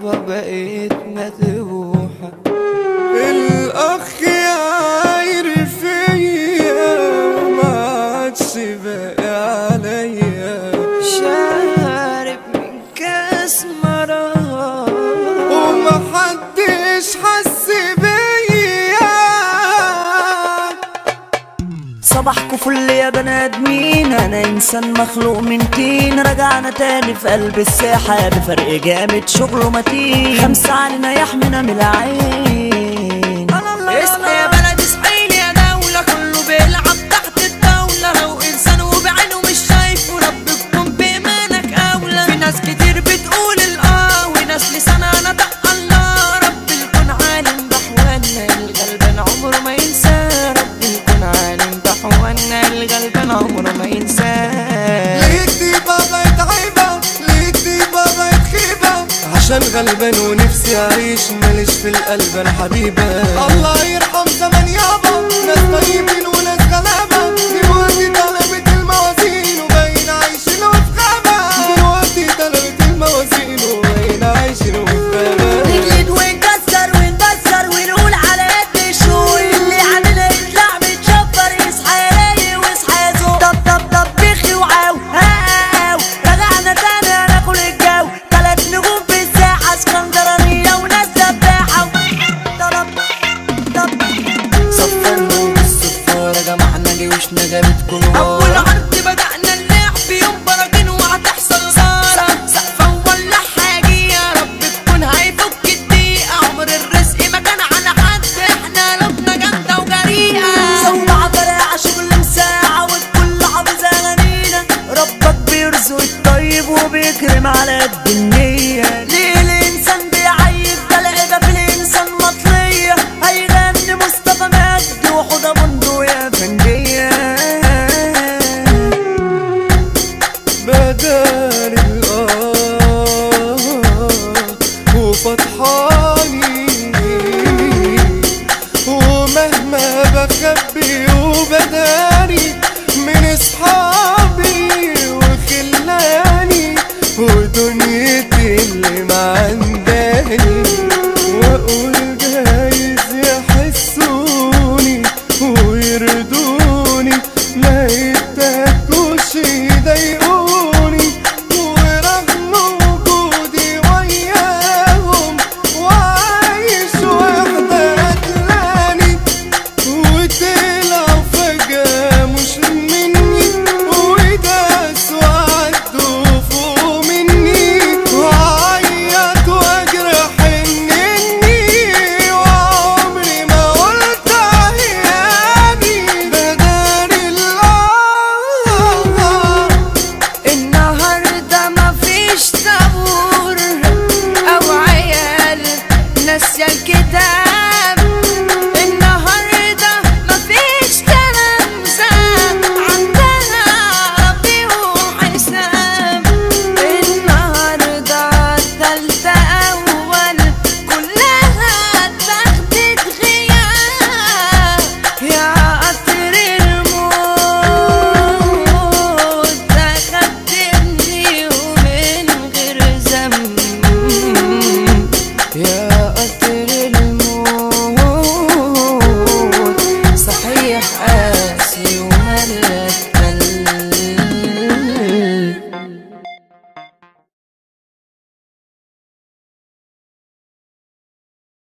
يابا بقيت مذبوحة. الأخ يعاير فيا ومعادش باقي عليا، شارب من كاس مرار ومحدش حس بيا. صباحكوا فل يا بني ادمين، انا انسان مخلوق من طين. رجعنا تاني في قلب الساحة بفرق جامد شغله متين. 5 علينا يحمينا من العين. اصحى يا بلد اصحيني يا دولة، كله بيلعب تحت الطاولة. لو انسان وبعينه مش شايفه ربكم بإيمانك اولى. في ناس كتير بتقول الاه وناس لسانها نطق الله. رب الكون عالم بحوالنا الغلبان عمره ما ينسى. رب الكون عالم بحوالنا الغلبان عمره ما ينسى. ليك دي بابا يتعيبة، ليك دي بابا يتخيبة، عشان غلبان ونفسي اعيش ماليش في القلب انا حبيبة. الله يرحم زمن يابا، ناس طيبين وناس غلابة. دلوقتي طلبت الموازين وباين عايشين وفي غابة. دلوقتي طلبت الموازين وباين عايشين وفي غابة. نجلد ونكسر وندسر ونقول على قد الشوق. اللي علينا يطلع متشفر، يصحى يلاقي ويصحى يزوق. طب بيخي وعاو هاو، رجعنا تاني هناكل الجو. 3 نجوم في الساحة، اسكندرانية وناس سباحة. صفرنا بالصفارة جمعنا جيوشنا جابتكم أول عرض بدأنا اللعب يوم براكين وهتحصل خسارة. سقفة ولا حاجة يا رب تكون هيفك الضيقة. عمر الرزق ما كان على حد، احنا قلوبنا جامدة وجريئة. سمع فرقع شغل مساعة والكل حافظ أغانينا. ربك بيرزق الطيب وبيكرم على قد الناس.